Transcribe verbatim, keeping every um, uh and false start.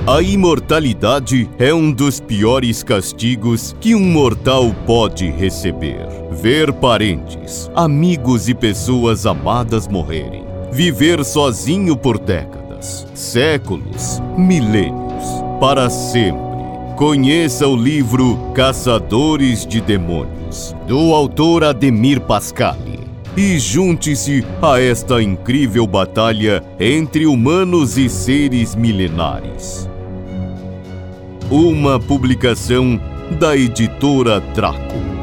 A imortalidade é um dos piores castigos que um mortal pode receber. Ver parentes, amigos e pessoas amadas morrerem. Viver sozinho por décadas, séculos, milênios, para sempre. Conheça o livro Caçadores de Demônios, do autor Ademir Pascali, e junte-se a esta incrível batalha entre humanos e seres milenares. Uma publicação da editora Draco.